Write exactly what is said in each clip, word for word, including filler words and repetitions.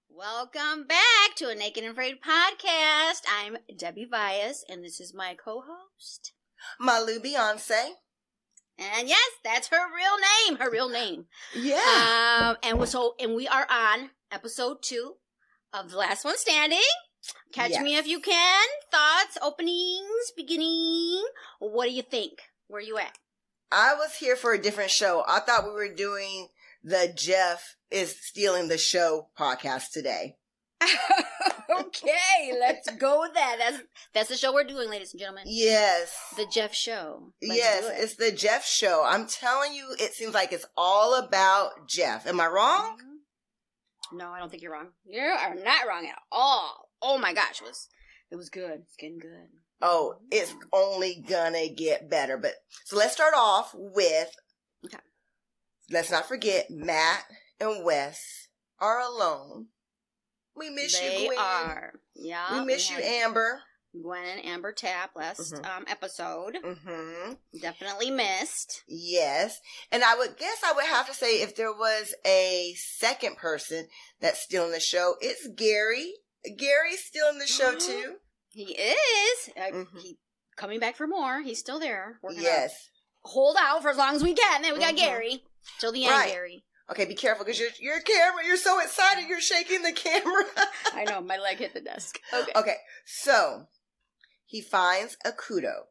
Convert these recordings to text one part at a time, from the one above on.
Welcome back to a Naked and Afraid podcast. I'm Debbie Vias, and this is my co-host, Malu Beyonce. And yes, that's her real name. Her real name. Yeah. Um, and so, and we are on episode two of The Last One Standing. Catch yes. me if you can. Thoughts, openings, beginning. What do you think? Where are you at? I was here for a different show. I thought we were doing the Jeff is Stealing the Show podcast today. Okay, let's go with that. That's that's the show we're doing, ladies and gentlemen. Yes. The Jeff Show. Let's yes, do it. It's the Jeff Show. I'm telling you, it seems like it's all about Jeff. Am I wrong? Mm-hmm. No, I don't think you're wrong. You are not wrong at all. Oh my gosh, it was it was good. It's getting good. Oh, it's only gonna get better. But so let's start off with. Okay. Let's not forget Matt and Wes are alone. We miss they you, Gwen. They are. Yeah. We miss we you, Amber. Gwen and Amber Tapp last mm-hmm. um, episode. Mm-hmm. Definitely missed. Yes. And I would guess I would have to say if there was a second person that's still in the show, it's Gary. Gary's still in the show, too. He is. Uh, mm-hmm. He coming back for more. He's still there. Yes. Hold out for as long as we can. Then we got mm-hmm. Gary. Till the end, right. Gary. Okay, be careful because your your camera, you're so excited, you're shaking the camera. I know, my leg hit the desk. Okay. Okay, so he finds a kudo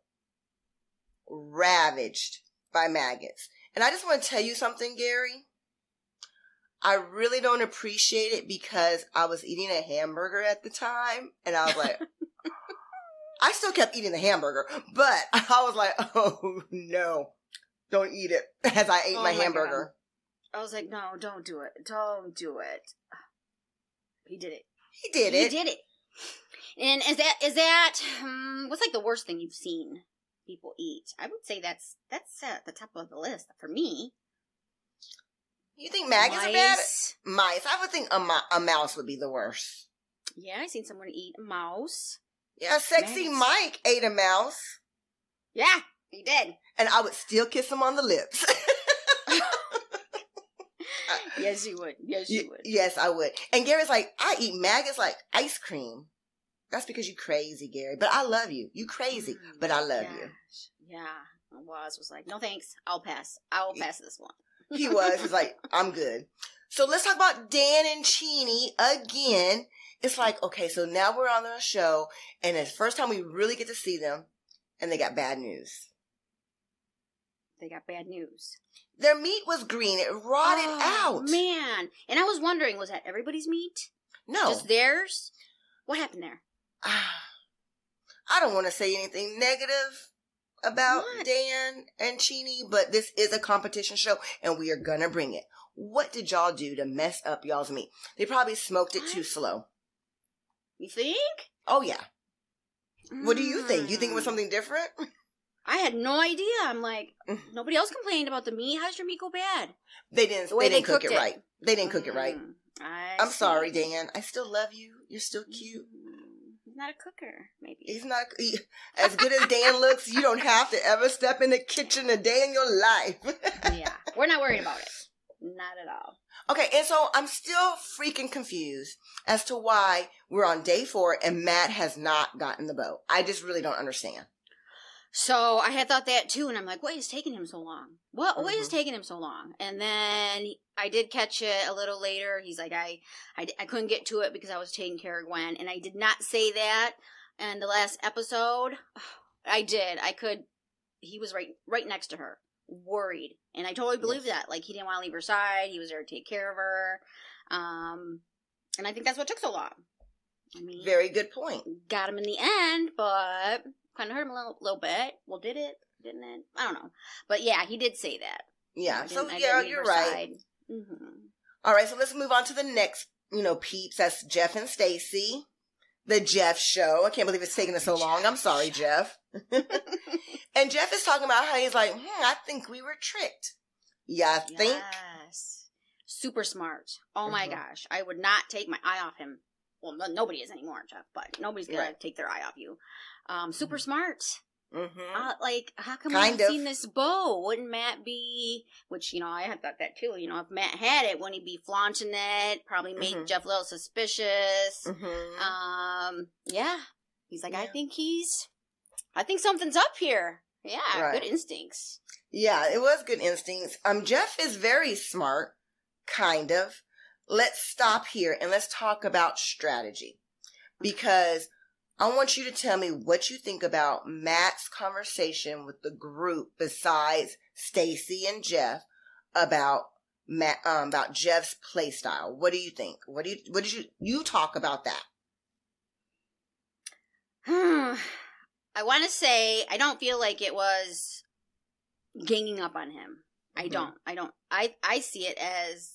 ravaged by maggots. And I just want to tell you something, Gary. I really don't appreciate it because I was eating a hamburger at the time, and I was like, I still kept eating the hamburger, but I was like, oh, no. Don't eat it as I ate oh my, my hamburger. God. I was like, no, don't do it. Don't do it. He did it. He did it. He did it. And is that, is that, um, what's like the worst thing you've seen people eat? I would say that's, that's at the top of the list for me. You think maggots are bad? Mice. I would think a, mo- a mouse would be the worst. Yeah, I seen someone eat a mouse. Yeah, Sexy Maggots. Mike ate a mouse. Yeah. He did. And I would still kiss him on the lips. Yes, you would. Yes, you y- would. Yes, I would. And Gary's like, I eat maggots like ice cream. That's because you crazy, Gary. But I love you. You crazy, mm, but I love gosh. you. Yeah. Woz was like, no thanks. I'll pass. I'll pass this one. He was. He's like, I'm good. So let's talk about Dan and Cheney again. It's like, okay, so now we're on the show. And it's the first time we really get to see them. And they got bad news. They got bad news. Their meat was green. It rotted oh, out. Man. And I was wondering, was that everybody's meat? No. Just theirs? What happened there? I don't want to say anything negative about what? Dan and Cheney, but this is a competition show, and we are going to bring it. What did y'all do to mess up y'all's meat? They probably smoked it too slow. You think? Oh, yeah. Mm. What do you think? You think it was something different? I had no idea. I'm like, nobody else complained about the meat. How's your meat go bad? They didn't. The way they didn't they cook it, it right. They didn't cook mm, it right. I I'm see. sorry, Dan. I still love you. You're still cute. He's not a cooker, maybe. He's not. He, as good as Dan looks, you don't have to ever step in the kitchen a day in your life. Yeah, we're not worried about it. Not at all. Okay, and so I'm still freaking confused as to why we're on day four and Matt has not gotten the boat. I just really don't understand. So I had thought that too, and I'm like, what is taking him so long? What mm-hmm. what is taking him so long? And then I did catch it a little later. He's like, I, I, I couldn't get to it because I was taking care of Gwen, and I did not say that in the last episode. I did. I could. He was right right next to her, worried, and I totally believe yes. that. Like, he didn't want to leave her side. He was there to take care of her, um, and I think that's what took so long. I mean, very good point. Got him in the end, but kind of hurt him a little, little bit. Well, did it? Didn't it? I don't know. But yeah, he did say that. Yeah, so yeah, you're right. Mm-hmm. All right, so let's move on to the next, you know, peeps. That's Jeff and Stacy. The Jeff Show. I can't believe it's taking us so long. I'm sorry, Jeff. And Jeff is talking about how he's like, hmm, I think we were tricked. Yeah, I think. Yes. Super smart. Oh mm-hmm. my gosh. I would not take my eye off him. Well, nobody is anymore, Jeff, but nobody's going right. to take their eye off you. Um, super mm-hmm. smart. Mm-hmm. Uh, like, how come Kind we haven't of. seen this bow? Wouldn't Matt be, which, you know, I had thought that too. You know, if Matt had it, wouldn't he be flaunting it? Probably make Mm-hmm. Jeff a little suspicious. Mm-hmm. Um, yeah. He's like, Yeah. I think he's, I think something's up here. Yeah, Right. good instincts. Yeah, it was good instincts. Um, Jeff is very smart, kind of. Let's stop here and let's talk about strategy. Because I want you to tell me what you think about Matt's conversation with the group besides Stacy and Jeff about Matt, um, about Jeff's play style. What do you think? What do you, what did you, you talk about that? I want to say I don't feel like it was ganging up on him. I Mhm. don't. I don't. I I see it as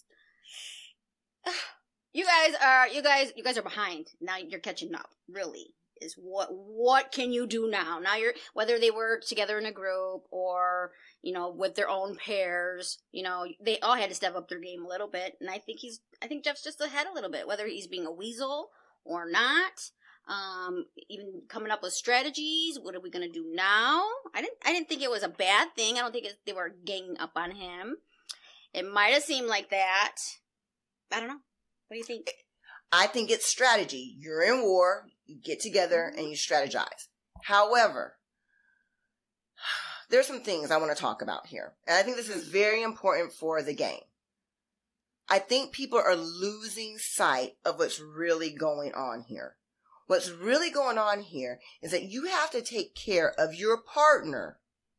you guys are you guys you guys are behind. Now you're catching up. Really is what what can you do now? Now you're whether they were together in a group or you know with their own pairs. You know they all had to step up their game a little bit, and I think he's I think Jeff's just ahead a little bit, whether he's being a weasel or not. Um, even coming up with strategies. What are we gonna do now? I didn't. I didn't think it was a bad thing. I don't think it, they were ganging up on him. It might have seemed like that. I don't know. What do you think? I think it's strategy. You're in war, you get together and you strategize. However, there's some things I want to talk about here. And I think this is very important for the game. I think people are losing sight of what's really going on here. What's really going on here is that you have to take care of your partner.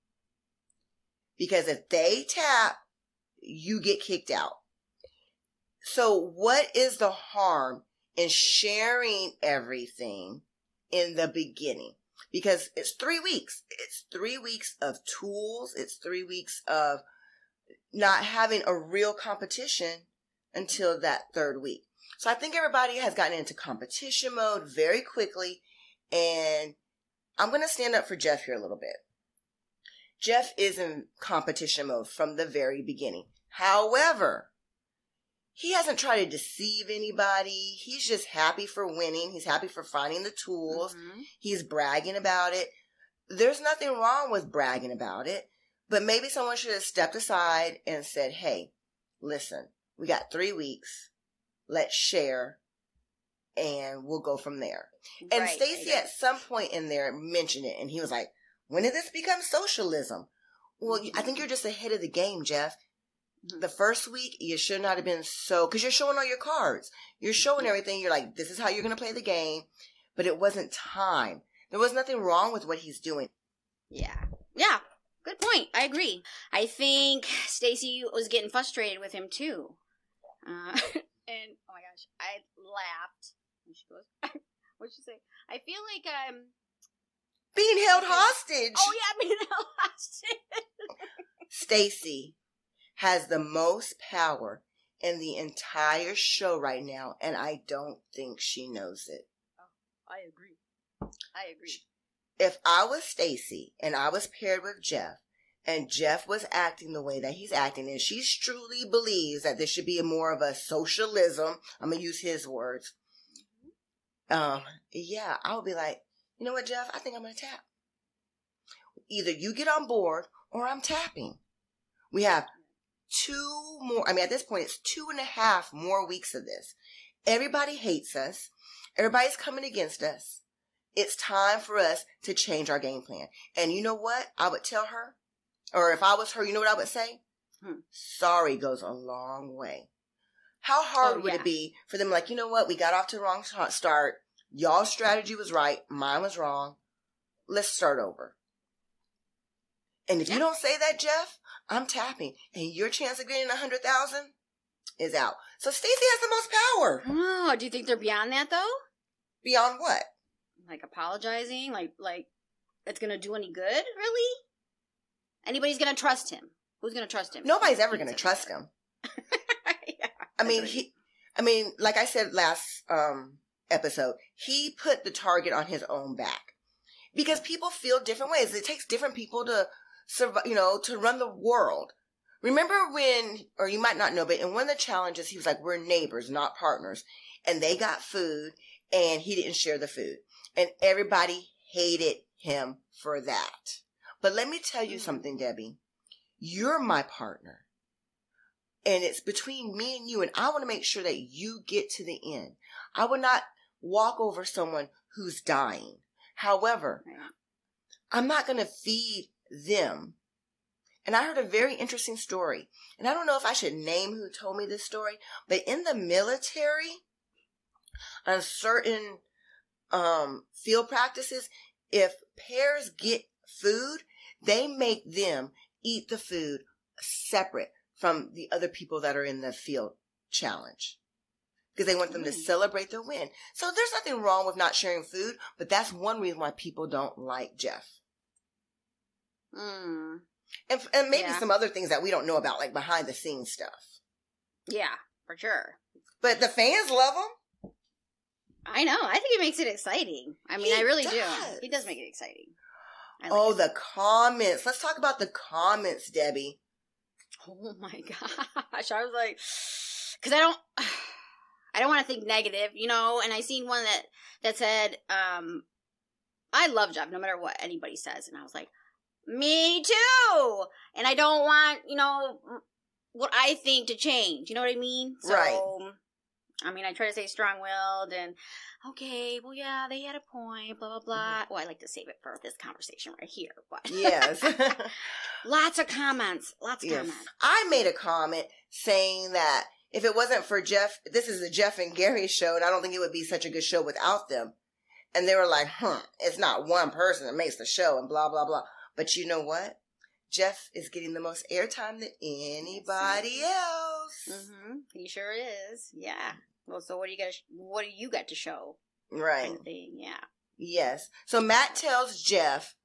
Because if they tap, you get kicked out. So what is the harm in sharing everything in the beginning? Because it's three weeks. It's three weeks of tools. It's three weeks of not having a real competition until that third week. So I think everybody has gotten into competition mode very quickly. And I'm going to stand up for Jeff here a little bit. Jeff is in competition mode from the very beginning. However, he hasn't tried to deceive anybody. He's just happy for winning. He's happy for finding the tools. Mm-hmm. He's bragging about it. There's nothing wrong with bragging about it. But maybe someone should have stepped aside and said, hey, listen, we got three weeks. Let's share. And we'll go from there. And Right, Stacy right. at some point in there mentioned it. And he was like, when did this become socialism? Well, I think you're just ahead of the game, Jeff. The first week, you should not have been so, because you're showing all your cards. You're showing everything. You're like, this is how you're going to play the game. But it wasn't time. There was nothing wrong with what he's doing. Yeah. Yeah. Good point. I agree. I think Stacy was getting frustrated with him too. Uh, and, oh my gosh, I laughed. And she goes, what'd she say? I feel like I'm... Being held hostage. Oh yeah, being held hostage. Stacy has the most power in the entire show right now, and I don't think she knows it. Oh, I agree. I agree. If I was Stacy and I was paired with Jeff, and Jeff was acting the way that he's acting, and she truly believes that there should be more of a socialism, I'm going to use his words, um, yeah, I would be like, you know what, Jeff, I think I'm going to tap. Either you get on board or I'm tapping. We have two more, I mean, at this point, it's two and a half more weeks of this. Everybody hates us. Everybody's coming against us. It's time for us to change our game plan. And you know what I would tell her? Or if I was her, you know what I would say? Hmm. Sorry goes a long way. How hard Oh, would yeah. it be for them like, you know what? We got off to the wrong start. Y'all's strategy was right. Mine was wrong. Let's start over. And if Yeah. you don't say that, Jeff, I'm tapping. And your chance of getting a hundred thousand is out. So Stacy has the most power. Oh, do you think they're beyond that though? Beyond what? Like apologizing? Like, like it's gonna do any good? Really? Anybody's gonna trust him? Who's gonna trust him? Nobody's ever going to trust him. Yeah, I mean, that's he, I mean, like I said last um, episode, he put the target on his own back because people feel different ways. It takes different people to survive, you know, to run the world. Remember when, or you might not know, but in one of the challenges, he was like, we're neighbors, not partners. And they got food and he didn't share the food. And everybody hated him for that. But let me tell you something, Debbie. You're my partner. And it's between me and you, and I want to make sure that you get to the end. I would not walk over someone who's dying. However, I'm not going to feed them. And I heard a very interesting story. And I don't know if I should name who told me this story, but in the military, on certain um, field practices, if pairs get food, they make them eat the food separate from the other people that are in the field challenge. Because they want them mm. to celebrate their win. So there's nothing wrong with not sharing food, but that's one reason why people don't like Jeff. Mm. And, and maybe yeah. some other things that we don't know about, like behind the scenes stuff. Yeah, for sure. But the fans love him. I know. I think it makes it exciting. I mean, he I really does. do. He does make it exciting. Like oh, it. The comments. Let's talk about the comments, Debbie. Oh my gosh. I was like, because I don't, I don't want to think negative, you know, and I seen one that, that said, um, I love Jeff no matter what anybody says. And I was like, me too. And I don't want, you know, what I think to change. You know what I mean? So, right. I mean, I try to stay strong-willed and, okay, well, yeah, they had a point, blah, blah, blah. Mm-hmm. Well, I like to save it for this conversation right here. But yes. Lots of comments. Lots of yes. comments. I made a comment saying that if it wasn't for Jeff, this is the Jeff and Gary show, and I don't think it would be such a good show without them. And they were like, hmm, it's not one person that makes the show and blah, blah, blah. But you know what? Jeff is getting the most airtime than anybody else. Mm-hmm. He sure is. Yeah. Well, so what do you got? What do you got to show? Right. Kind of thing. Yeah. Yes. So Matt tells Jeff,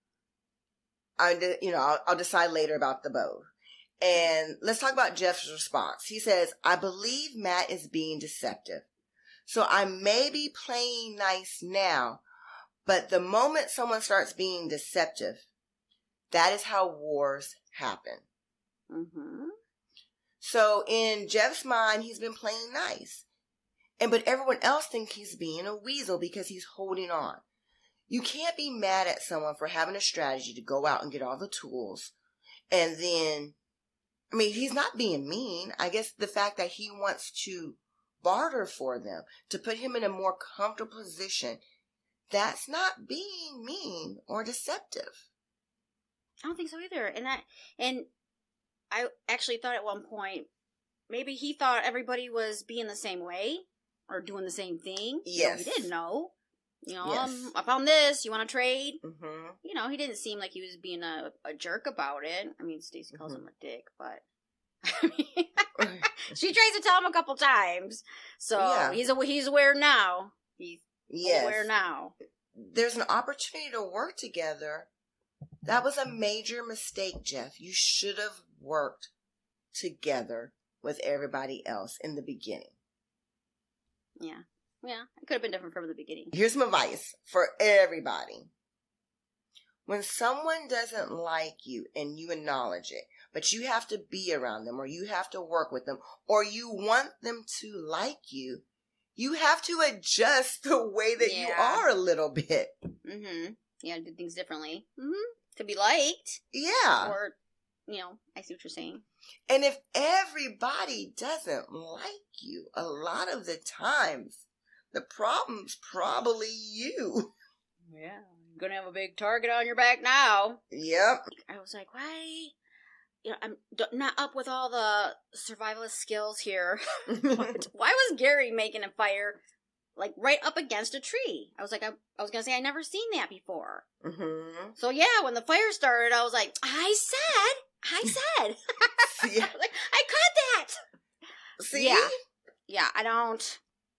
I, you know, I'll, I'll decide later about the bow. And let's talk about Jeff's response. He says, "I believe Matt is being deceptive. So I may be playing nice now, but the moment someone starts being deceptive, that is how wars happen." Mm-hmm. So in Jeff's mind, he's been playing nice. And but everyone else thinks he's being a weasel because he's holding on. You can't be mad at someone for having a strategy to go out and get all the tools. And then, I mean, he's not being mean. I guess the fact that he wants to barter for them, to put him in a more comfortable position, that's not being mean or deceptive. I don't think so either. And that, and I actually thought at one point, maybe he thought everybody was being the same way or doing the same thing. Yes. So he didn't know. You know, yes. um, I found this. You want to trade? Mm-hmm. You know, he didn't seem like he was being a, a jerk about it. I mean, Stacey calls mm-hmm. him a dick, but I mean, she tries to tell him a couple times. So yeah. he's a, he's aware now. He's yes. aware now. There's an opportunity to work together. That was a major mistake, Jeff. You should have worked together with everybody else in the beginning. Yeah. Yeah. It could have been different from the beginning. Here's some advice for everybody. When someone doesn't like you and you acknowledge it, but you have to be around them or you have to work with them or you want them to like you, you have to adjust the way that yeah. you are a little bit. Mm-hmm. Yeah, do things differently. Mm-hmm. To be liked. Yeah. Or, you know, I see what you're saying. And if everybody doesn't like you, a lot of the times, the problem's probably you. Yeah. You're going to have a big target on your back now. Yep. I was like, why? You know, I'm not up with all the survivalist skills here. But why was Gary making a fire like right up against a tree? I was like, I, I was going to say, I never seen that before. Mm-hmm. So yeah, when the fire started, I was like, I said, I said. Yeah. I, like, I caught that. See? Yeah. Yeah, I don't.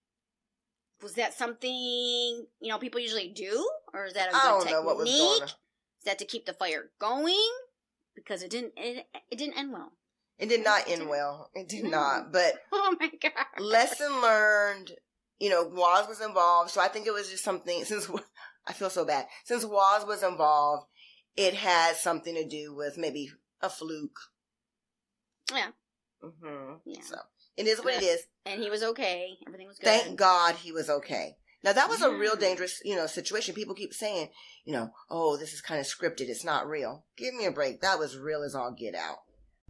Was that something, you know, people usually do? Or is that a good I don't technique? know what was going on. Is that to keep the fire going? Because it didn't, it, it didn't end well. It did not end well. It did no. not. But oh my God. Lesson learned. You know, Waz was involved, so I think it was just something, since, I feel so bad, since Waz was involved, it had something to do with maybe a fluke. Yeah. Mm-hmm. Yeah. So, it is what it is. And he was okay. Everything was good. Thank God he was okay. Now, that was yeah. a real dangerous, you know, situation. People keep saying, you know, oh, this is kind of scripted. It's not real. Give me a break. That was real as all get out.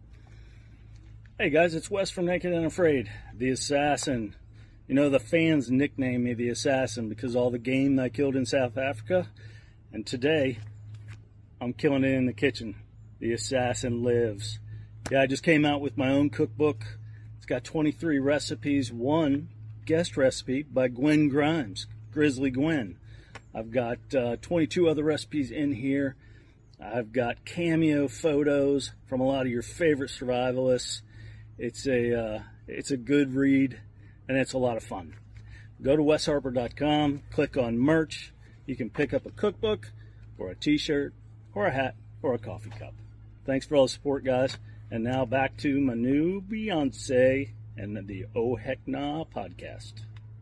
Hey guys, it's Wes from Naked and Afraid, the Assassin. You know, the fans nickname me the Assassin because of all the game I killed in South Africa. And today, I'm killing it in the kitchen. The Assassin lives. Yeah, I just came out with my own cookbook. It's got twenty-three recipes, one guest recipe by Gwen Grimes, Grizzly Gwen. I've got uh, twenty-two other recipes in here. I've got cameo photos from a lot of your favorite survivalists. It's a uh, it's a good read, and it's a lot of fun. Go to wes harper dot com, click on merch. You can pick up a cookbook, or a t-shirt, or a hat, or a coffee cup. Thanks for all the support, guys. And now back to my new Beyonce and the Oh Heck Nah podcast.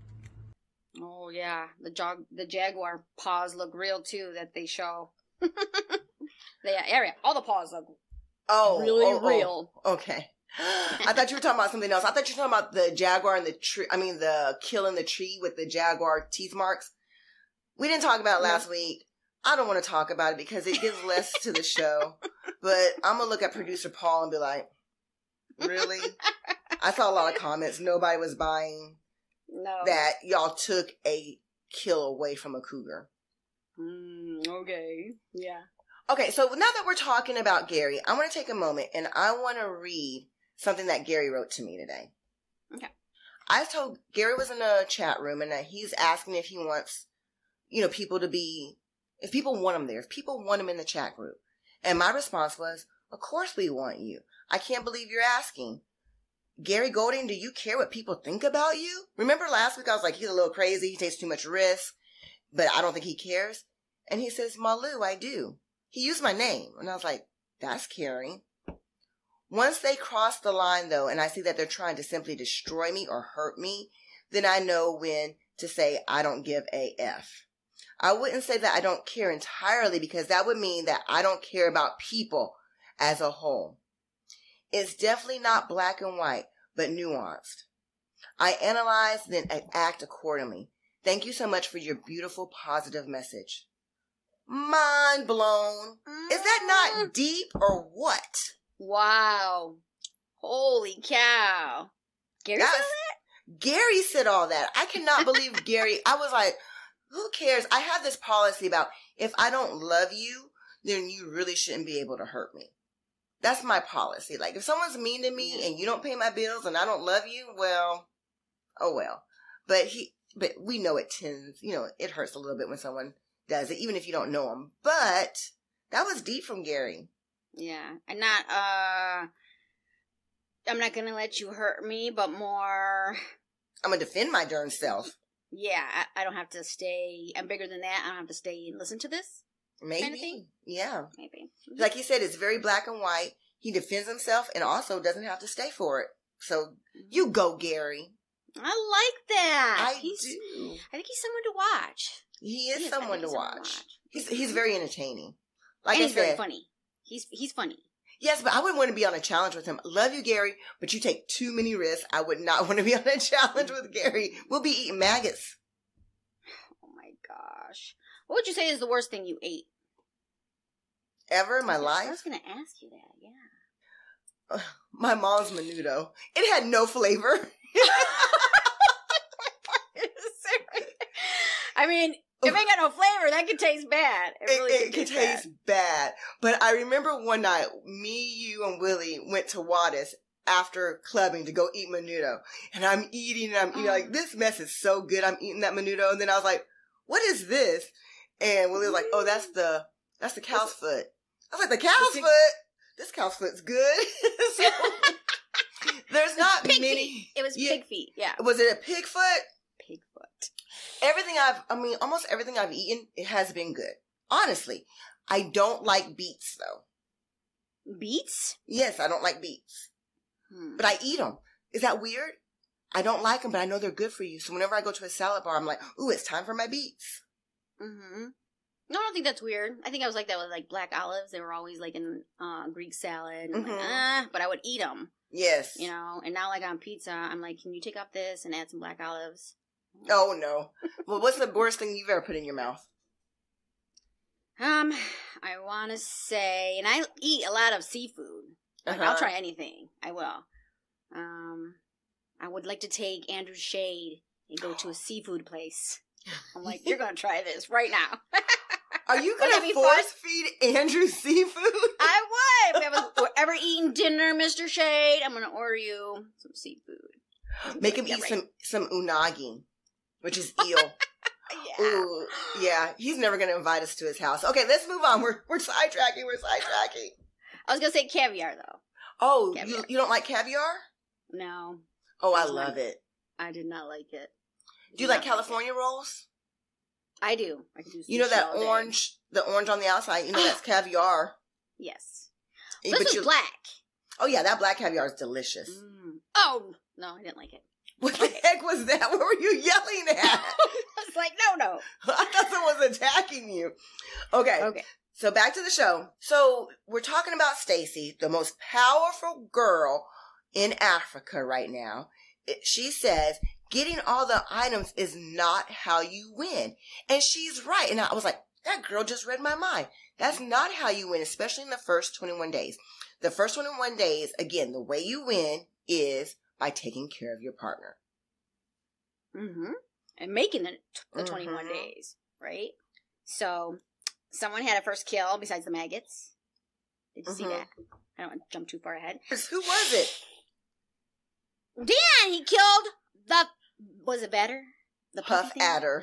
Oh yeah, the jog the jaguar paws look real too that they show. The area, all the paws look Oh, really oh, real. Oh, okay. I thought you were talking about something else. I thought you were talking about the jaguar and the tree. I mean, the kill in the tree with the jaguar teeth marks. We didn't talk about it last no. week. I don't want to talk about it because it gives less to the show. But I'm going to look at producer Paul and be like, really? I saw a lot of comments. Nobody was buying no. that y'all took a kill away from a cougar. Mm, okay. Yeah. Okay, so now that we're talking about Gary, I want to take a moment and I want to read something that Gary wrote to me today. Okay. I told Gary was in a chat room and he's asking if he wants, you know, people to be, if people want him there, if people want him in the chat group. And my response was, of course we want you. I can't believe you're asking. Gary Golding, do you care what people think about you? Remember last week I was like, he's a little crazy, he takes too much risk, but I don't think he cares. And he says, Malu, I do. He used my name. And I was like, that's caring. Once they cross the line, though, and I see that they're trying to simply destroy me or hurt me, then I know when to say I don't give a F. I wouldn't say that I don't care entirely because that would mean that I don't care about people as a whole. It's definitely not black and white, but nuanced. I analyze, then act accordingly. Thank you so much for your beautiful, positive message. Mind blown. Is that not deep or what? Wow. Holy cow. Gary That's, said that? Gary said all that. I cannot believe Gary. I was like, who cares? I have this policy about if I don't love you, then you really shouldn't be able to hurt me. That's my policy. Like, if someone's mean to me and you don't pay my bills and I don't love you, well, oh well. But he, but we know it tends, you know, it hurts a little bit when someone does it, even if you don't know them. But that was deep from Gary. Yeah. And not, uh, I'm not going to let you hurt me, but more, I'm going to defend my darn self. Yeah, I, I don't have to stay, I'm bigger than that. I don't have to stay and listen to this. Maybe. Kind of thing? Yeah. Maybe. Like he said, it's very black and white. He defends himself and also doesn't have to stay for it. So you go, Gary. I like that. I he's, do. I think he's someone to watch. He is he is someone to someone watch. to watch. He's he's very entertaining. Like and I he's said, very funny. He's he's funny. Yes, but I wouldn't want to be on a challenge with him. Love you, Gary, but you take too many risks. I would not want to be on a challenge with Gary. We'll be eating maggots. Oh my gosh. What would you say is the worst thing you ate? Ever in my I was, life? I was going to ask you that, yeah. Uh, my mom's menudo. It had no flavor. I mean, if it ain't got no flavor, that could taste bad. It, really it, it could could taste bad. bad. But I remember one night, me, you, and Willie went to Wattis after clubbing to go eat menudo. And I'm eating, and I'm eating, like, this mess is so good. I'm eating that menudo. And then I was like, what is this? And Willie was like, oh, that's the, that's the cow's foot. I was like, the cow's foot? This cow's foot's good. So, there's not pig many. Feet. It was yeah. pig feet, yeah. Was it a pig foot? Pig foot. Everything I've, I mean, almost everything I've eaten, it has been good. Honestly. I don't like beets, though. Beets? Yes, I don't like beets. Hmm. But I eat them. Is that weird? I don't like them, but I know they're good for you. So whenever I go to a salad bar, I'm like, ooh, it's time for my beets. Mm-hmm. No, I don't think that's weird. I think I was like that with like black olives. They were always like in uh, Greek salad. And Mm-hmm. like, ah, but I would eat them. Yes. You know, and now like on pizza, I'm like, can you take off this and add some black olives? Oh, no. Well, what's the worst thing you've ever put in your mouth? Um, I want to say, and I eat a lot of seafood. Like, Uh-huh. I'll try anything. I will. Um, I would like to take Andrew's shade and go to a seafood place. I'm like, you're going to try this right now. Are you Wouldn't that going to be force feed Andrew seafood? I would. If we ever, ever eating dinner, Mister Shade, I'm going to order you some seafood. Make him Yeah, eat right. some, some unagi, which is eel. Yeah. Ooh, yeah. He's never going to invite us to his house. Okay, let's move on. We're we're sidetracking. We're sidetracking. I was going to say caviar, though. Oh, Caviar. you, you don't like caviar? No, Oh, I I don't love like it. I did not like it. Do you Not like California rolls? I do. I can do You know sushi that all day. orange, the orange on the outside. You know that's caviar. Yes. Eh, This but is you- black. Oh yeah, that black caviar is delicious. Mm. Oh, no, I didn't like it. What the heck was that? What were you yelling at? I was like, no, no. I thought someone was attacking you. Okay. Okay. So back to the show. So we're talking about Stacy, the most powerful girl in Africa right now. It, she says getting all the items is not how you win. And she's right. And I was like, that girl just read my mind. That's not how you win, especially in the first twenty-one days. The first twenty-one days, again, the way you win is by taking care of your partner. Mm-hmm. And making the, the Mhm. twenty-one days, right? So, someone had a first kill besides the maggots. Did you see Mhm. that? I don't want to jump too far ahead. Who was it? Dan, he killed the, was it better? The Puff puffy thing? Adder.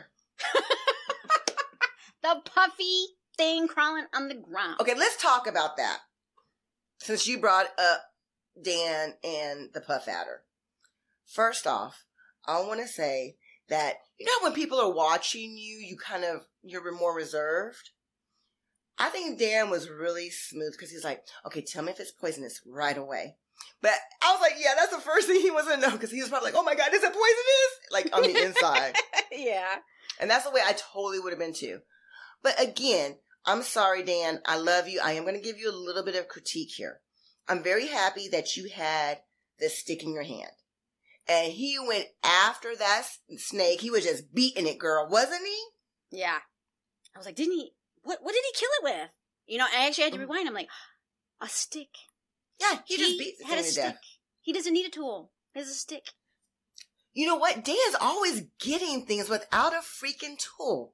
The puffy thing crawling on the ground. Okay, let's talk about that. Since you brought up Dan and the Puff Adder. First off, I want to say that, you know when people are watching you, you kind of, you're more reserved? I think Dan was really smooth because he's like, okay, tell me if it's poisonous right away. But I was like, yeah, that's the first thing he wants to know because he was probably like, oh my God, is it poisonous? Like on the inside. Yeah. And that's the way I totally would have been too. But again, I'm sorry, Dan. I love you. I am going to give you a little bit of critique here. I'm very happy that you had the stick in your hand. And he went after that s- snake. He was just beating it, girl, wasn't he? Yeah. I was like, didn't he, what What did he kill it with? You know, I actually had to Mhm. rewind. I'm like, a stick. Yeah, he, just beat the had thing a to stick. death. He doesn't need a tool. He has a stick. You know what? Dan's always getting things without a freaking tool.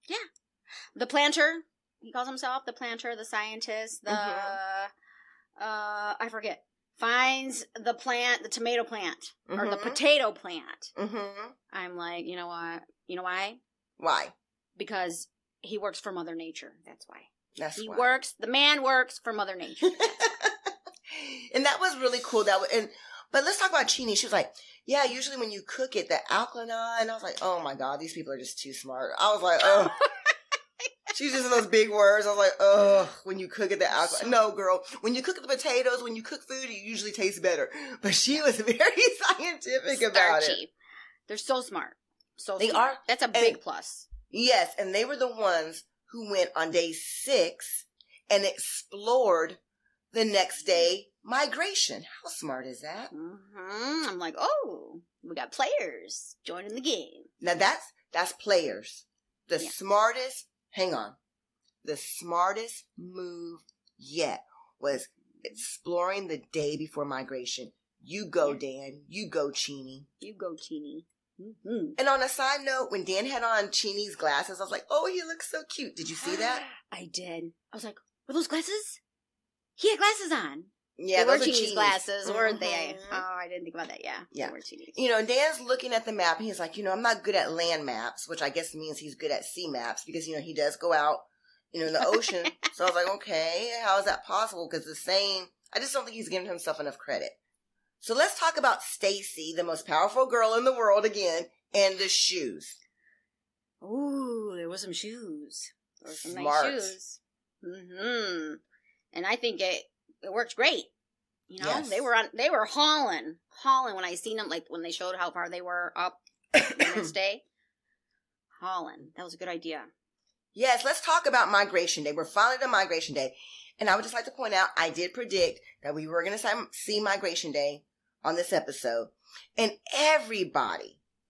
The planter, he calls himself the planter, the scientist, the, Mhm. uh, I forget, finds the plant, the tomato plant, or the Mhm. potato plant. Mm-hmm. I'm like, you know what? You know why? Why? Because he works for Mother Nature. That's why. That's He why. works, the man works for Mother Nature. And that was really cool. That was, and but let's talk about Chini. She was like, yeah, usually when you cook it, the alkaline. And I was like, oh my God, these people are just too smart. I was like, oh. She's using those big words. I was like, oh, when you cook it, the alkaline. No, girl. When you cook the potatoes, when you cook food, it usually tastes better. But she was very scientific about it. Starchy. They're so smart. So They smart. are. That's a big plus. Yes, and they were the ones who went on day six and explored the next day migration. How smart is that? hmm I'm like, oh, we got players joining the game. Now that's that's players. The Yeah. smartest, hang on. The smartest move yet was exploring the day before migration. You go, Dan. You go, Chini. You go, Teeny. Mm-hmm. And on a side note, when Dan had on Chini's glasses, I was like, oh, he looks so cute. Did you see that? I did. I was like, were those glasses? He had glasses on. Yeah, they were those are Chini's Chini's glasses, weren't they? Mhm. Oh, I didn't think about that. Yeah. Yeah. They were Chini's. You know, Dan's looking at the map and he's like, you know, I'm not good at land maps, which I guess means he's good at sea maps because, you know, he does go out, you know, in the ocean. So I was like, okay, how is that possible? Because the same, I just don't think he's giving himself enough credit. So let's talk about Stacy, the most powerful girl in the world again, and the shoes. Ooh, there was some shoes. There were some Smart. nice shoes. Mm-hmm. And I think it it worked great. You know, Yes. they were on. They were hauling, hauling. When I seen them, like when they showed how far they were up the next day, hauling. That was a good idea. Yes, let's talk about Migration Day. We're finally to Migration Day. And I would just like to point out, I did predict that we were going to see Migration Day on this episode. And everybody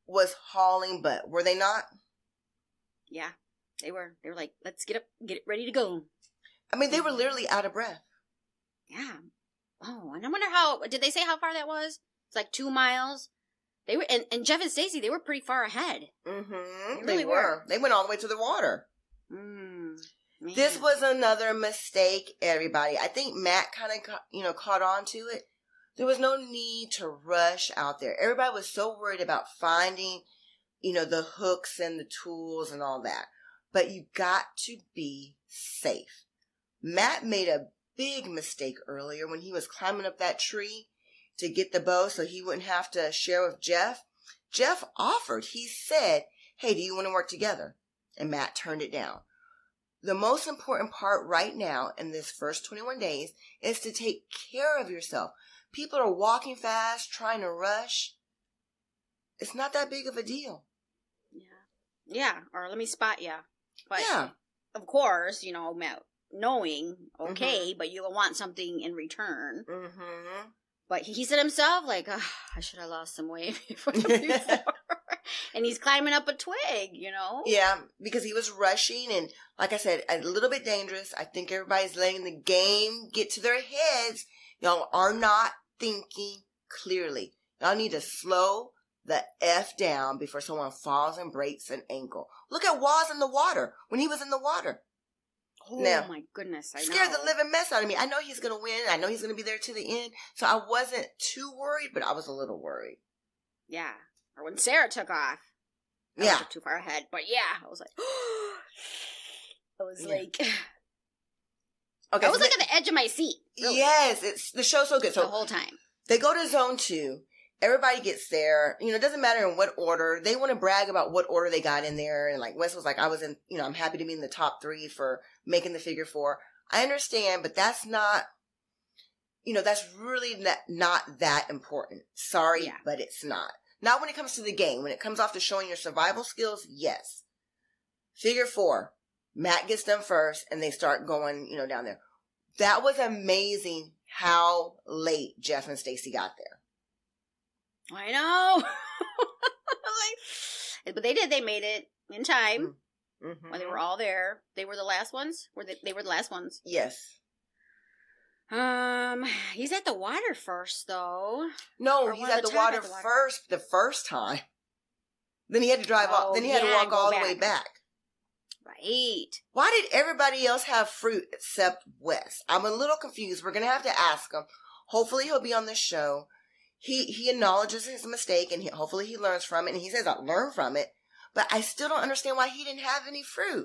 was hauling butt, were they not? Yeah, they were. They were like, let's get up, get it ready to go. I mean, they were literally out of breath. Yeah. Oh, and I wonder how, did they say how far that was? It's like two miles. They were, and, and Jeff and Stacy, they were pretty far ahead. Mm-hmm. They really they were. were. They went all the way to the water. Mm, This was another mistake, everybody. I think Matt kind of, you know, caught on to it. There was no need to rush out there. Everybody was so worried about finding, you know, the hooks and the tools and all that. But you got to be safe. Matt made a big mistake earlier when he was climbing up that tree to get the bow so he wouldn't have to share with Jeff. Jeff offered. He said, hey, do you want to work together? And Matt turned it down. The most important part right now in this first twenty-one days is to take care of yourself. People are walking fast, trying to rush. It's not that big of a deal. Yeah. Yeah, or let me spot ya. But yeah. Of course, you know, knowing, okay, mm-hmm. but you'll want something in return. Mm-hmm. But he said himself, like, oh, I should have lost some weight before. before. And he's climbing up a twig, you know? Yeah, because he was rushing and, like I said, a little bit dangerous. I think everybody's letting the game get to their heads. Y'all are not thinking clearly. Y'all need to slow the F down before someone falls and breaks an ankle. Look at Waz in the water, when he was in the water. Oh, now, my goodness, I scared know. the living mess out of me. I know he's going to win. I know he's going to be there to the end. So I wasn't too worried, but I was a little worried. Yeah. Or when Sarah took off. I yeah. was too far ahead. But yeah, I was like, I was yeah. like, okay, I was so like they, at the edge of my seat. Really. Yes, it's the show's so good. So the whole time. They go to zone two. Everybody gets there. You know, it doesn't matter in what order. They want to brag about what order they got in there. And like Wes was like, I was in, you know, I'm happy to be in the top three for making the figure four. I understand, but that's not, you know, that's really not, not that important. Sorry, yeah. but it's not. Not when it comes to the game. When it comes off to showing your survival skills, yes. Figure four. Matt gets them first and they start going, you know, down there. That was amazing how late Jeff and Stacy got there. I know. like, but they did. They made it in time. Mm-hmm. When they were all there. They were the last ones? Were they, they were the last ones? Yes. Um, he's at the water first, though. No, or he's at the, water at the water first the first time. Then he had to drive oh, off. Then he yeah, had to walk all back. the way back. Right. Why did everybody else have fruit except Wes? I'm a little confused. We're going to have to ask him. Hopefully he'll be on the show. He he acknowledges his mistake, and he, hopefully he learns from it. And he says, I learned from it. But I still don't understand why he didn't have any fruit.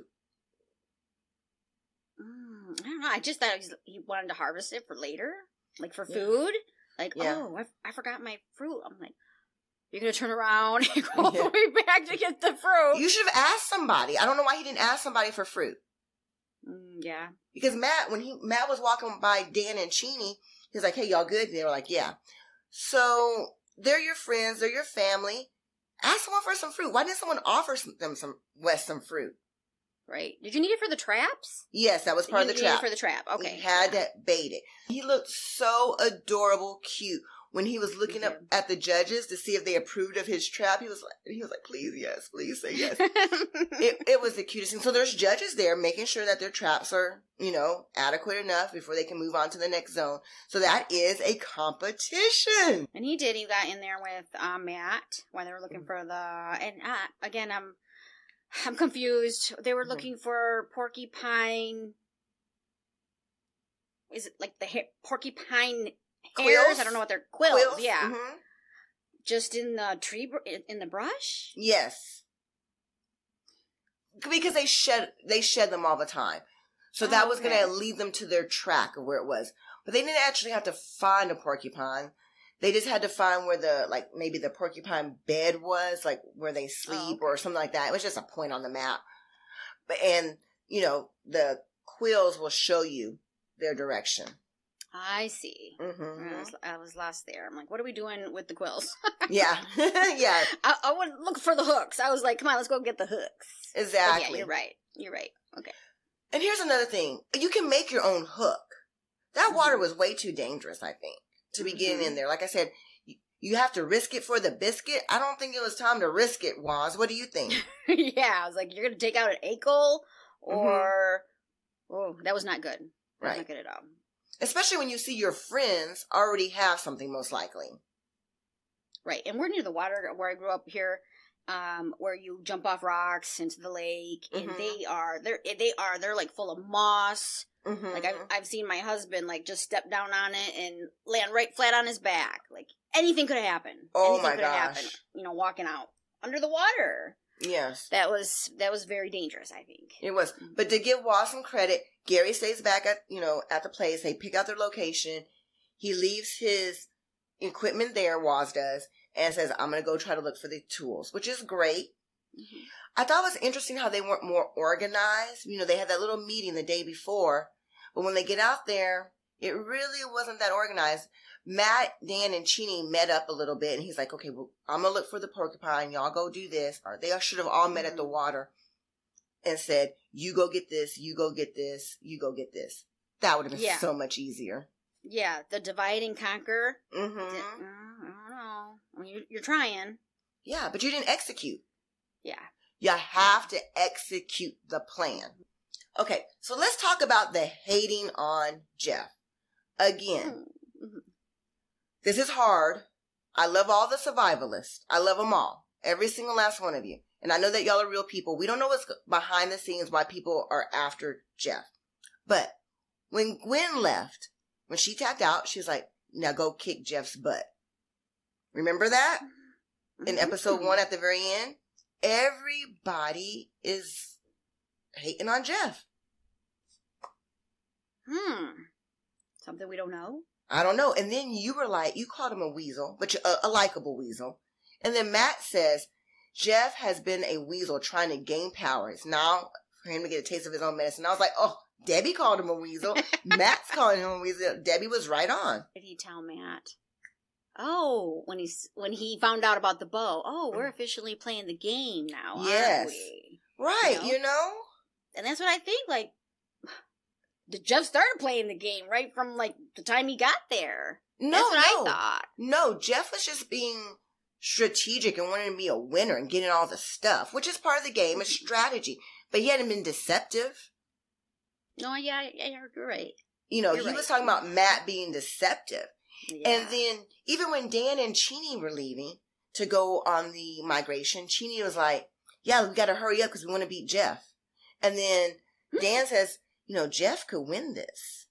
Mm, I don't know. I just thought he wanted to harvest it for later. Like for food. Yeah. Like, yeah. oh, I, I forgot my fruit. I'm like, you're going to turn around and go all yeah. the way back to get the fruit. You should have asked somebody. I don't know why he didn't ask somebody for fruit. Mm, yeah. Because Matt, when he Matt was walking by Dan and Cheney, he was like, hey, y'all good? And they were like, yeah. So they're your friends. They're your family. Ask someone for some fruit. Why didn't someone offer them some Wes some fruit? Right. Did you need it for the traps? Yes, that was part you of the trap. For the trap. Okay. He had yeah. to bait it. He looked so adorable, cute. When he was looking up at the judges to see if they approved of his trap, he was like, he was like, please, yes, please say yes. it, it was the cutest thing. So there's judges there making sure that their traps are, you know, adequate enough before they can move on to the next zone. So that is a competition. And he did. He got in there with um, Matt while they were looking for the, and uh, again, I'm, I'm confused. They were looking mm-hmm. for porcupine. Is it like the hair, porcupine hairs? Quills? I don't know what they're quills. quills? Yeah, mm-hmm. just in the tree, in the brush. Yes, because they shed they shed them all the time, so that oh, was okay. going to lead them to their track of where it was. But they didn't actually have to find a porcupine. They just had to find where the, like, maybe the porcupine bed was, like, where they sleep oh, okay. or something like that. It was just a point on the map. But, and, you know, the quills will show you their direction. I see. Mm-hmm. I, was, I was lost there. I'm like, what are we doing with the quills? yeah. yeah. I, I would look for the hooks. I was like, come on, let's go get the hooks. Exactly. But yeah, you're right. You're right. Okay. And here's another thing. You can make your own hook. That mm-hmm. water was way too dangerous, I think, to be mm-hmm. getting in there. Like I said, You have to risk it for the biscuit? I don't think it was time to risk it, Waz. What do you think? Yeah, I was like, you're going to take out an ankle? Or, mm-hmm. oh, that was not good. That right. was not good at all. Especially when you see your friends already have something, most likely. Right, and we're near the water where I grew up here, um, where you jump off rocks into the lake, and mm-hmm. they are, they're, they are, they're like full of moss. Mm-hmm. Like, I've, I've seen my husband, like, just step down on it and land right flat on his back. Like, anything could have happened. Oh, anything my could gosh. have happened, you know, walking out under the water. Yes. That was, that was very dangerous, I think. It was. But to give Waz some credit, Gary stays back at, you know, at the place. They pick out their location. He leaves his equipment there, Waz does, and says, I'm going to go try to look for the tools, which is great. Mm-hmm. I thought it was interesting how they weren't more organized. You know, they had that little meeting the day before, but when they get out there, it really wasn't that organized. Matt, Dan, and Cheney met up a little bit, and he's like, okay, well, I'm going to look for the porcupine. Y'all go do this. Or they should have all met mm-hmm. at the water and said, you go get this, you go get this, you go get this. That would have been yeah. so much easier. Yeah, the divide and conquer. Mm-hmm. Uh, I don't know. I mean, you're, you're trying. Yeah, but you didn't execute. Yeah. You have to execute the plan. Okay, so let's talk about the hating on Jeff. Again, mm-hmm. this is hard. I love all the survivalists. I love them all. Every single last one of you. And I know that y'all are real people. We don't know what's behind the scenes, why people are after Jeff. But when Gwen left, when she tapped out, she was like, now go kick Jeff's butt. Remember that? In episode one at the very end? Everybody is hating on Jeff. Hmm. Something we don't know? I don't know. And then you were like, you called him a weasel, but a, a likable weasel. And then Matt says, Jeff has been a weasel trying to gain power. It's now for him to get a taste of his own medicine. I was like, oh, Debbie called him a weasel. Matt's calling him a weasel. Debbie was right on. What did he tell Matt? Oh, when he's when he found out about the bow. Oh, we're officially playing the game now, yes. aren't we? Right, you know? you know? And that's what I think, like, Jeff started playing the game right from, like, the time he got there. No, that's what no. I thought. No, Jeff was just being strategic and wanting to be a winner and getting all the stuff, which is part of the game, it's strategy. But he hadn't been deceptive. No, yeah, yeah you're right. You know, you're he right. was talking about Matt being deceptive. Yeah. And then, even when Dan and Cheney were leaving to go on the migration, Cheney was like, yeah, we got to hurry up because we want to beat Jeff. And then Dan says, you know, Jeff could win this.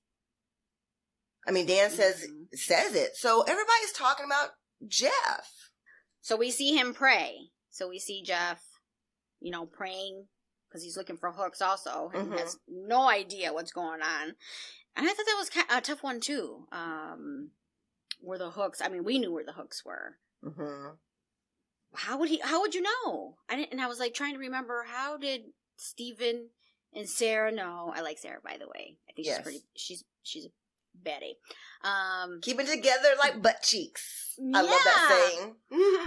I mean, Dan says mm-hmm. says it. So everybody's talking about Jeff. So we see him pray. So we see Jeff, you know, praying because he's looking for hooks also. And mm-hmm. he has no idea what's going on. And I thought that was a tough one too. Um, where the hooks, I mean, we knew where the hooks were. Mm-hmm. How would he, how would you know? I didn't, and I was like trying to remember, how did Stephen and Sarah know? I like Sarah, by the way. I think yes. she's pretty, she's, she's a Betty. Um, Keeping together like butt cheeks. I yeah. love that saying.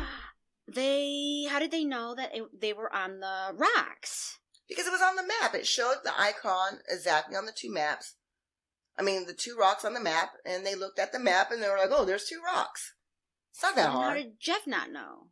They, how did they know that it, they were on the rocks? Because it was on the map. It showed the icon exactly on the two maps. I mean, the two rocks on the map, and they looked at the map, and they were like, oh, there's two rocks. It's not that and hard. How did Jeff not know?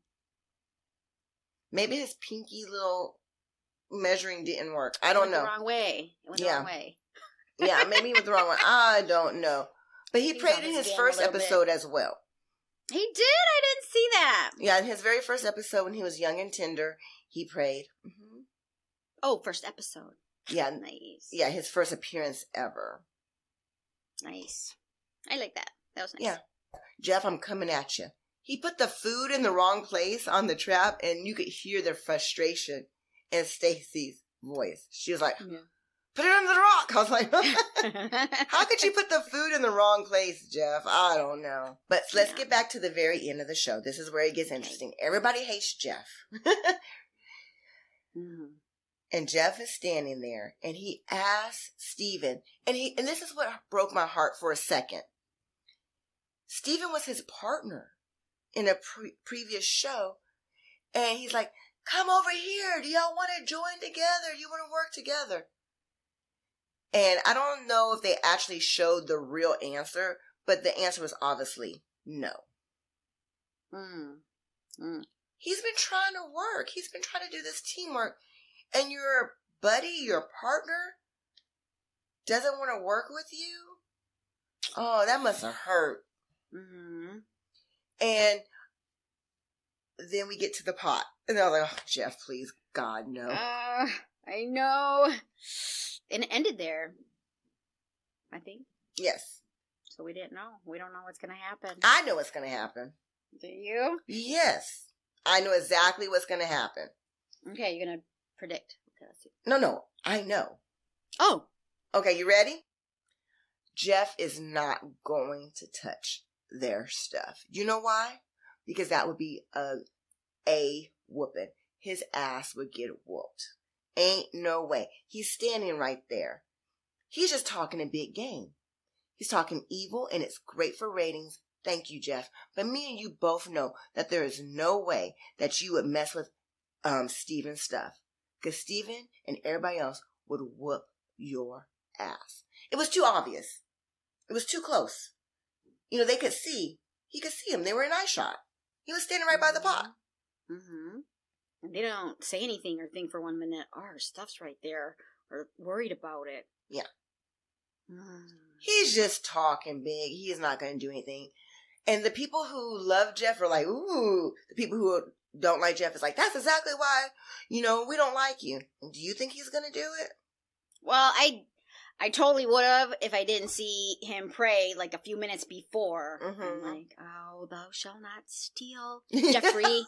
Maybe his pinky little measuring didn't work. I don't it went know. the wrong way. It went yeah. the wrong way. Yeah, maybe he went the wrong one. I don't know. But he, he prayed in his first episode bit. as well. He did? I didn't see that. Yeah, in his very first episode when he was young and tender, he prayed. Mm-hmm. Oh, first episode. Yeah. Nice. Yeah, his first appearance ever. Nice. I like that. That was nice. Yeah. Jeff, I'm coming at you. He put the food in the wrong place on the trap, and you could hear the frustration in Stacy's voice. She was like, yeah. put it under the rock. I was like, how could you put the food in the wrong place, Jeff? I don't know. But let's yeah. get back to the very end of the show. This is where it gets okay. interesting. Everybody hates Jeff. mm-hmm. And Jeff is standing there, and he asks Stephen, and he, and this is what broke my heart for a second. Stephen was his partner in a pre- previous show, and he's like, come over here. Do y'all want to join together? Do you want to work together? And I don't know if they actually showed the real answer, but the answer was obviously no. Mm. Mm. He's been trying to work. He's been trying to do this teamwork. And your buddy, your partner, doesn't want to work with you? Oh, that must have hurt. Mm-hmm. And then we get to the pot. And I was like, oh, Jeff, please, God, no. Uh, I know. And it ended there, I think. Yes. So we didn't know. We don't know what's going to happen. I know what's going to happen. Do you? Yes. I know exactly what's going to happen. Okay, you're going to predict. Okay, let's see. No, no, I know. Oh. Okay, you ready? Jeff is not going to touch their stuff. You know why? Because that would be a, a whooping. His ass would get whooped. Ain't no way. He's standing right there. He's just talking a big game. He's talking evil, and it's great for ratings. Thank you, Jeff. But me and you both know that there is no way that you would mess with um Steven's stuff. Because Steven and everybody else would whoop your ass. It was too obvious. It was too close. You know, they could see. He could see him. They were in eye shot. He was standing right by the pot. Mm-hmm. And they don't say anything or think for one minute, oh, our stuff's right there, or worried about it. Yeah. Mm. He's just talking big. He is not going to do anything. And the people who love Jeff are like, ooh. The people who don't like Jeff is like, that's exactly why, you know, we don't like you. Do you think he's going to do it? Well, I I totally would have if I didn't see him pray like a few minutes before. Mm-hmm. I'm like, oh, thou shalt not steal, Jeffrey.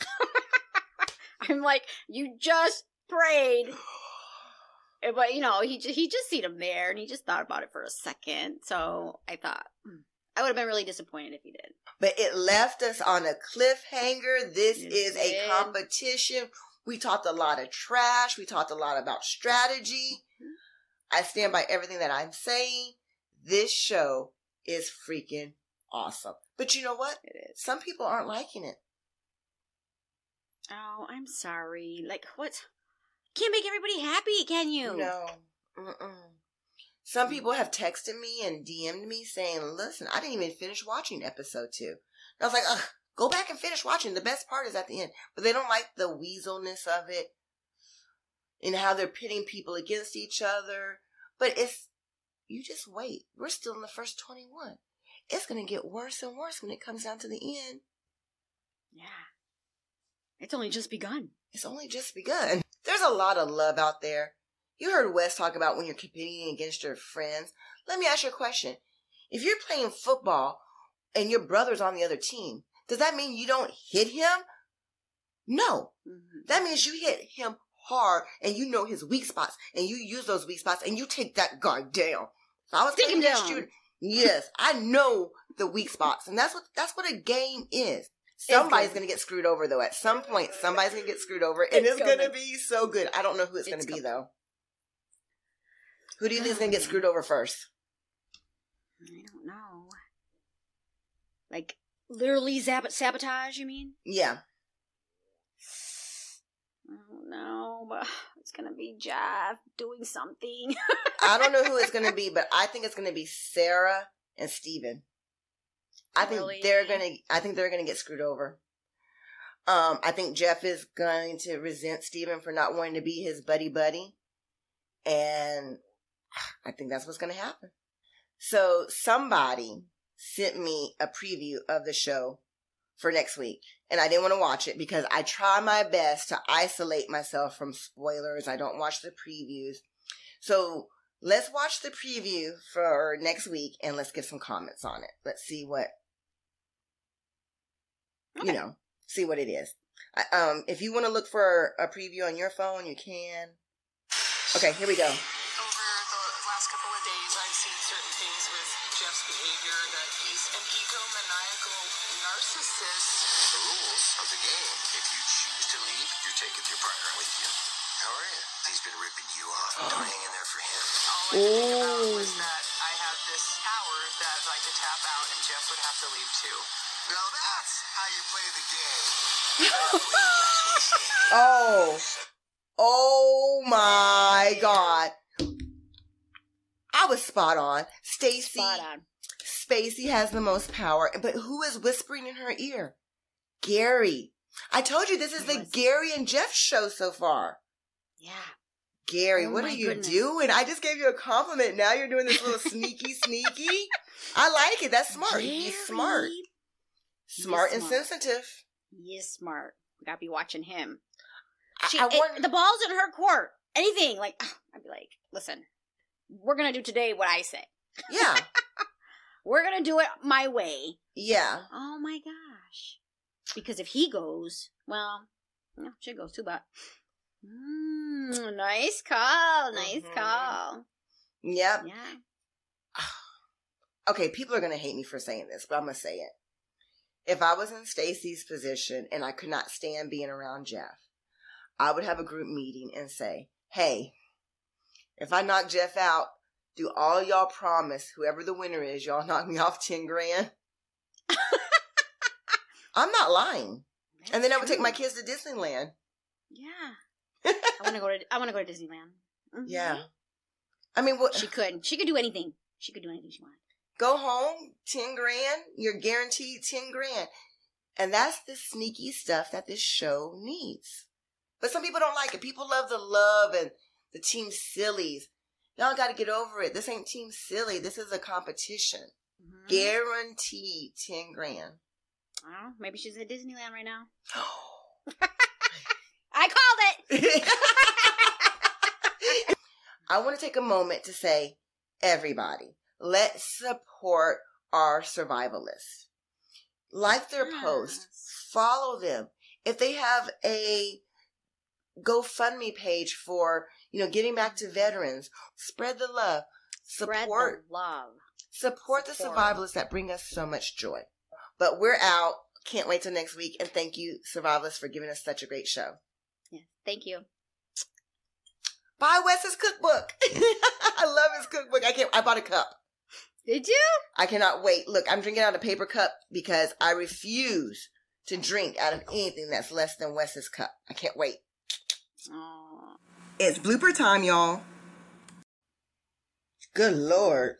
I'm like, you just prayed. But, you know, he, he just seen him there, and he just thought about it for a second. So I thought, hmm, I would have been really disappointed if he did. But it left us on a cliffhanger. This It is a did. competition. We talked a lot of trash. We talked a lot about strategy. I stand by everything that I'm saying. This show is freaking awesome. But you know what? It is. Some people aren't liking it. Oh, I'm sorry. Like, what? Can't make everybody happy, can you? No. Mm-mm. Some people have texted me and D M'd me saying, listen, I didn't even finish watching episode two. And I was like, ugh, go back and finish watching. The best part is at the end. But they don't like the weaselness of it and how they're pitting people against each other. But it's, you just wait. We're still in the first twenty-one. It's going to get worse and worse when it comes down to the end. Yeah. It's only just begun. It's only just begun. There's a lot of love out there. You heard Wes talk about when you're competing against your friends. Let me ask you a question. If you're playing football and your brother's on the other team, does that mean you don't hit him? No. Mm-hmm. That means you hit him hard and you know his weak spots and you use those weak spots and you take that guy down. So I was Take him against down. you. Yes, I know the weak spots, and that's what that's what a game is. Somebody's good. going to get screwed over, though. At some point, somebody's going to get screwed over, and It's it's going to coming. be so good. I don't know who it's, going It's to be, coming. though. Who do you think is going to get screwed over first? I don't know. Like, literally zab- sabotage, you mean? Yeah. I don't know, but it's gonna be Jeff doing something. I don't know who it's going to be, but I think it's going to be Sarah and Steven. I think Really? they're going to I think they're going to get screwed over. Um, I think Jeff is going to resent Steven for not wanting to be his buddy buddy. And I think that's what's going to happen. So somebody sent me a preview of the show for next week. And I didn't want to watch it because I try my best to isolate myself from spoilers. I don't watch the previews. So let's watch the preview for next week and let's get some comments on it. Let's see what, Okay. you know, see what it is. I, um, if you want to look for a preview on your phone, you can. Okay, here we go. Over the last couple of days, I've seen certain things with Jeff's behavior, that he's an egomaniacal narcissist. The rules of the game, if you choose to leave, you're taking your partner with you. How are you? He's been ripping you off. Don't hang in there for him. All I could think about Ooh. was that I have this power that I could tap out, and Jeff would have to leave too. Now that's how you play the game. Oh. Oh my God. I was spot on. Stacy. Spot on. Spacey has the most power, but who is whispering in her ear? Gary. I told you this is It the was. Gary and Jeff show so far. Yeah. Gary, Oh what my are you goodness. doing? I just gave you a compliment. Now you're doing this little sneaky, sneaky. I like it. That's smart. He's smart. Jerry. Smart and smart. sensitive. He is smart. We gotta be watching him. I- She, I it- want- the ball's in her court. Anything like I'd be like, listen, we're gonna do today what I say. Yeah. We're gonna do it my way. Yeah. Oh my gosh! Because if he goes, well, no, she goes too. But mm, nice call, nice Mhm. call. Yep. Yeah. Okay, people are going to hate me for saying this, but I'm going to say it. If I was in Stacy's position and I could not stand being around Jeff, I would have a group meeting and say, hey, if I knock Jeff out, do all y'all promise, whoever the winner is, y'all knock me off ten grand? I'm not lying. And then I would take my kids to Disneyland. Yeah. I want to go to. I want to go to Disneyland. Mhm. Yeah. I mean, what? She could. She could do anything. She could do anything she wanted. Go home, ten grand. You're guaranteed ten grand. And that's the sneaky stuff that this show needs. But some people don't like it. People love the love and the Team Sillies. Y'all got to get over it. This ain't Team Silly. This is a competition. Mhm. Guaranteed ten grand. I don't know. Maybe she's at Disneyland right now. I called it. I want to take a moment to say, everybody, let's support our survivalists. Like their posts, Yes. follow them. If they have a GoFundMe page for, you know, getting back to veterans, spread the love. Spread Support, the love. support the Support. survivalists that bring us so much joy. But we're out. Can't wait till next week. And thank you, survivalists, for giving us such a great show. Yeah. Thank you. Buy Wes's cookbook. I love his cookbook. I can't. I bought a cup. Did you? I cannot wait. Look, I'm drinking out of a paper cup because I refuse to drink out of anything that's less than Wes's cup. I can't wait. Oh. It's blooper time, y'all. Good Lord.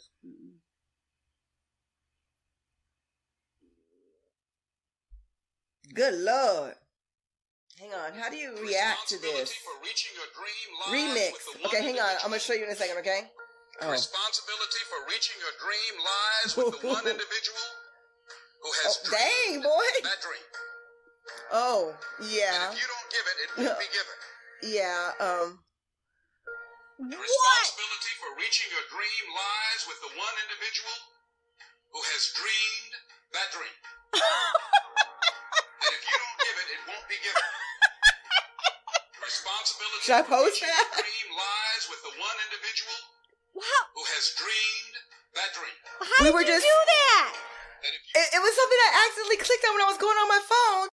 Good Lord. Hang on. How do you react to this? Responsibility for reaching your dream lies Remix. with the one Okay, hang on. I'm individual- going to show you in a second, okay? The Oh. responsibility for reaching your dream lies with the one individual who has Oh, dang, dreamed boy. that dream. Oh, And yeah. if you don't give it, it won't be given. Yeah, um. The responsibility for reaching your dream lies with the one individual who has dreamed that dream. And if you don't give it, it won't be given. The responsibility Should I for post reaching that? your dream lies with the one individual Wow. who has dreamed that dream. How We did were you just- do that? And if you It, it was something I accidentally clicked on when I was going on my phone.